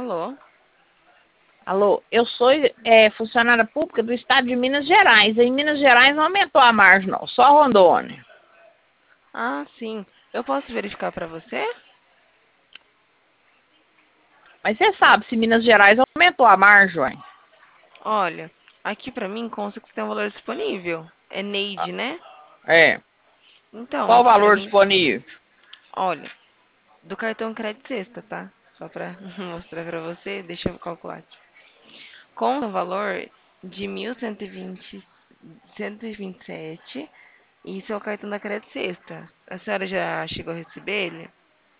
Alô? Alô, eu sou funcionária pública do estado de Minas Gerais. Em Minas Gerais não aumentou a margem, não, só Rondônia. Ah, sim. Eu posso verificar para você? Mas você sabe se Minas Gerais aumentou a margem, ué? Olha, aqui para mim consta que você tem um valor disponível. É Neide, né? É. Então, Qual o aqui para valor mim, disponível? olha, do cartão crédito sexta, tá? Só para mostrar para você, deixa eu calcular aqui. Com o valor de 1.127 e seu cartão da crédito sexta. A senhora já chegou a receber ele?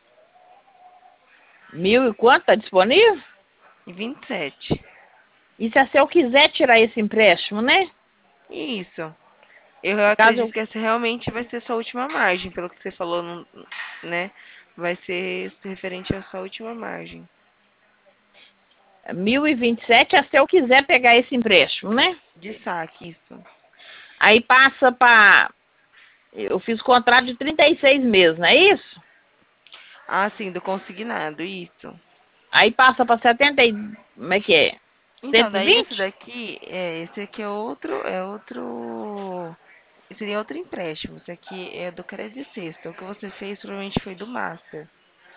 1.000 e quanto tá disponível? E 27. E se eu quiser tirar esse empréstimo, né? Isso. Eu Caso acredito eu... que essa realmente vai ser sua última margem, pelo que você falou, né? Vai ser referente à sua última margem. 1.027 é se eu quiser pegar esse empréstimo, né? De saque, isso. Aí passa para... Eu fiz contrato de 36 meses, não é isso? Ah, sim, do consignado, isso. Aí passa para 70 e... Como é que é? Então, daí esse 120? daqui, esse aqui é outro, seria outro empréstimo. Esse aqui é do Crédito Sexta. O que você fez provavelmente foi do Master.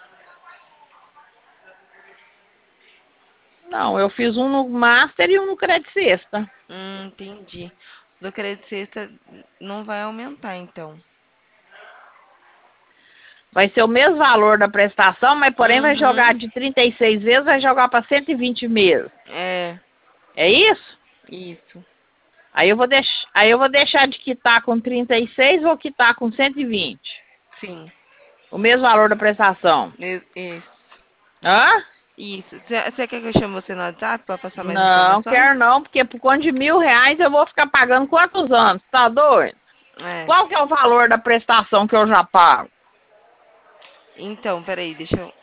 Não, eu fiz um no Master e um no Crédito Sexta. Entendi. Do Crédito Sexta não vai aumentar, então. Vai ser o mesmo valor da prestação, mas porém vai Uhum. jogar de 36 vezes, vai jogar para 120 meses. É, É isso? isso. Aí eu vou deixar de quitar com 36, vou quitar com 120. Sim. O mesmo valor da prestação. Isso. Hã? Isso. Você quer que eu chame você no WhatsApp para passar mais Não, informações? quero não, porque por conta de R$ 1.000 eu vou ficar pagando quantos anos? Tá doido? É. Qual que é o valor da prestação que eu já pago? Então, peraí, deixa eu